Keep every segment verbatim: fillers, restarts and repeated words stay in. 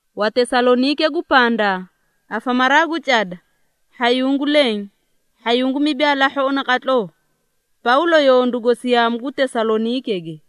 wa Tesalonike gupanda afamaragu chada hayungu leng hayungu mibyala hona katlo Paulo yondugo siyam gu Tesalonike ge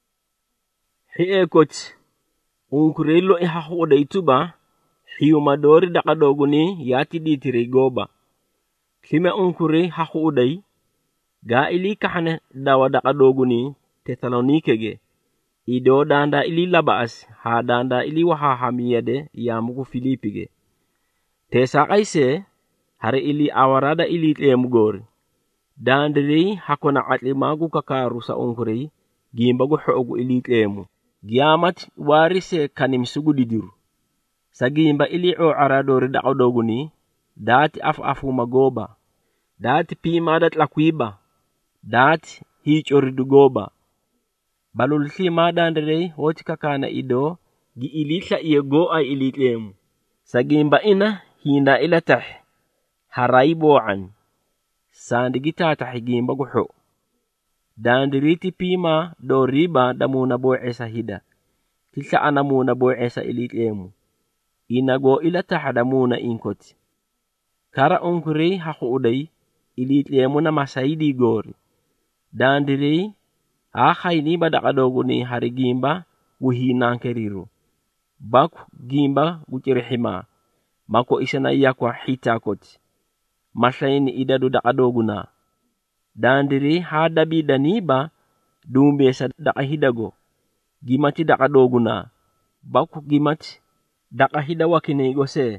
hi'e kot unkurelo e hahuda ituba hiyuma dori dakadoguni yati ditire goba klime unkure hahudai ga ili kahane dawa dakadoguni Tesalonike ge ido danda ili labas ha danda ili waha hamiyade yamugu Filipi ge tesa kaise hare ili awarada ili temugori dandiri hakona atli magu kakaru sa unkure gimbagu hogu ili temu giamat warise kanim sugu didiru sagimba ili o aradori dakadoguni dati af afu magoba dati pimadat lakwiba dati hichoridu goba balul sima dandere woti kakana ido gi ilitla iego ay ilitlemu sagimba ina hinda ilatah haraibo an sandigita tahigimba guho dandiriti pima do riba damuna bo esa hida tilsa anamuna bo esa ilitlemu inago ilatah damuna inkoti kara onkuri hakuudai ilitlemu na masaidi gori dandiri a khayni badakadoguni hari gimba wuhinan keriru baku gimba gukirihima mako isana yakwa hitakot maslayni idadu dakadoguna dandiri hadabi daniba dumbe sa dakahidago gimati dakadoguna baku gimati dakahida wakine gose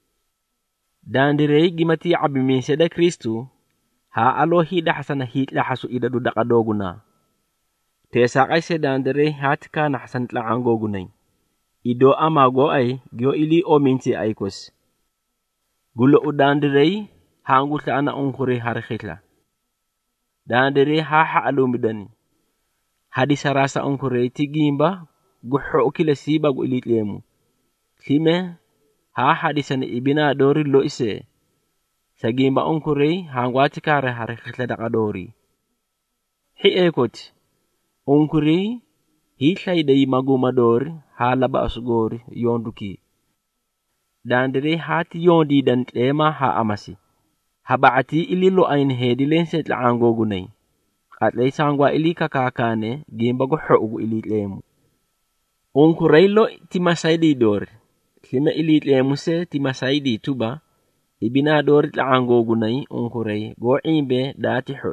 dandiri gimati abimi seda Kristu ha alohi da hasana hitla hasu idadu dakadoguna tesa kaise dandere hatka na hasan tla angogunay ido amago ay gyo ili ominti aikos gulo udandere hangu tla ana onkure harkhitla dandere ha ha alumidani hadisa rasa onkure tigimba guho ukila siba gu ilitlemu klime ha hadisan ibina dori lo ise sagimba onkure hangwati kare harkhitla dakadori hi ekoti onkuri hitlay day magumador halaba asgori yonduki dandere hati yondi dan tlema ha amasi habaati ililo ain hedilense tlangogunay qatlay sangwa ili kakakane gimbago hogu ili tlemu onkuraylo timasaydi dor klima ili tlemu se timasaydi tuba ibina dor tlangogunay onkuray go imbe dati ho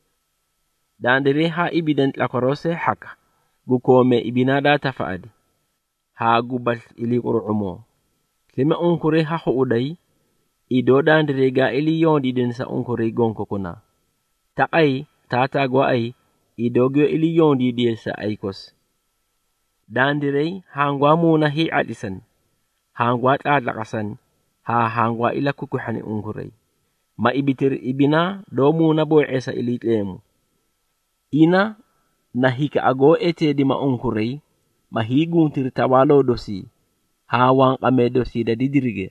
dandere ha ibident la korose haka gukome ibinada tafaadi ha gubal ili urumo klima onkure ha huudai ido dandere ga ili yondi den sa onkure gonko kuna takai tata go ai ido gyo ili yondi die sa aikos dandere hangwa muna hi adisan hangwa tadlakasan ha hangwa ila kukuhani onkure ma ibitir ibina do muna boy esa ili tlemu ina nahika ago ete di maongkurei mahigung tirtawalo dosi hawang kame dosi da didirige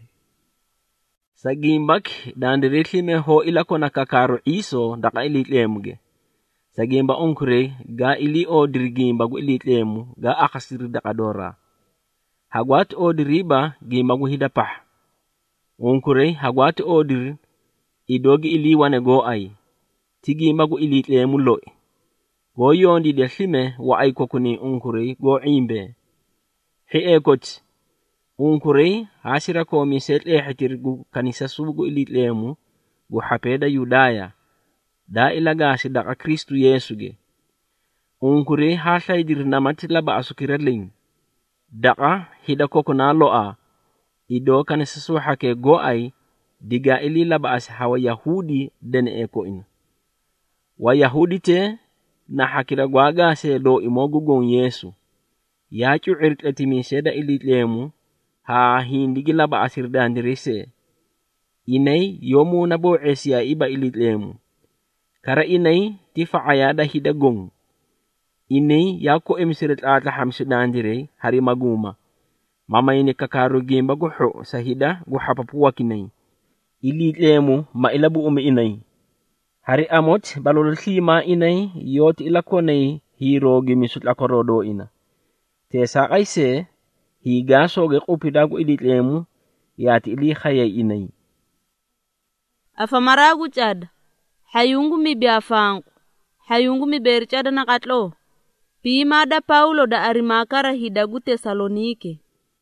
sagimbak dandiretli me ho ilako nakakaro iso daka ilitlemuge sagimba ongkurei ga ili o dirigimba gu ilitlemu ga akasir dakadora hagwat o diriba gimba gu hidapah ongkurei hagwat o dir idogi ili wane go ai tigimba gu ilitlemu loi go yondi de slime wa ay kokuni unkuri go imbe he ekot unkuri hasira ko mi set e hatir gu kanisa sugu ilitlemu gu hapeda yudaya da ilaga si daka Kristu Yesuge unkuri hasay dir namat laba asukiraling daka hida kokuna loa ido kanisa suhake go ay diga ili laba as hawa Yahudi dene eko in wa Yahudi te na hakira gwaga se do imogugon Yesu ya cu irtlati mi seda ilitlemu ha hindi laba asir dandirise inay yomu na bo esya iba ilitlemu kara inay tifa ayada hidagong inay yako emsirit atla hamsu dandire hari maguma mamay ni kakarugim baguho sa hida guhapapuwa kinay ilitlemu mailabu umi inay hari amot balul sima inay yot ilakonay hiro gimisut lakorodo ina tesa kaise higa soge qupidagu iditlemu yati ili khaya inay. Afamaragu chad, hayungu mi biafangu, hayungu mi berchada na katlo. Pima da Paulo da Arimakara hidagu Tesalonike.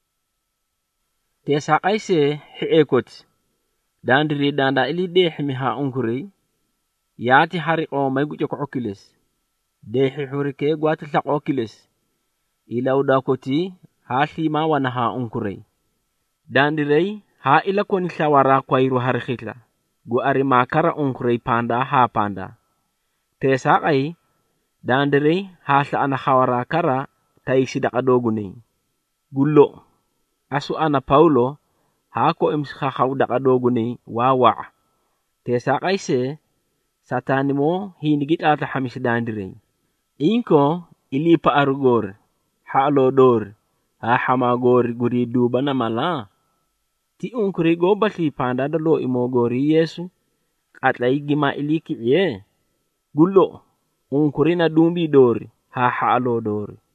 Tesa kaise hiekot. Dandiri danda ili dehi miha unkuri. Yati hari o maigu joko okiles. Dehi hurike guati sak okiles. Ila udakoti hasi ma wanaha unkuri. Dandiri ha ila koni shawara kwa iru hari khitla. Gu Arimakara unkuri panda ha panda. Tesa kai dandiri hasa ana khawara kara taisi dakadoguni. Gullo. Asu ana Paulo hako imsikha khawda kadoguni wawa. Tesa kaise satani mo hinigit ata hamis dandiri. Inko ilipa arugor. Halo dor. Ha hamagor guri duba na mala. Ti unkuri go basi panda dalo imogori Yesu. Atlay gima iliki ye. Gullo. Unkuri na dumbi dori. Ha halo dori.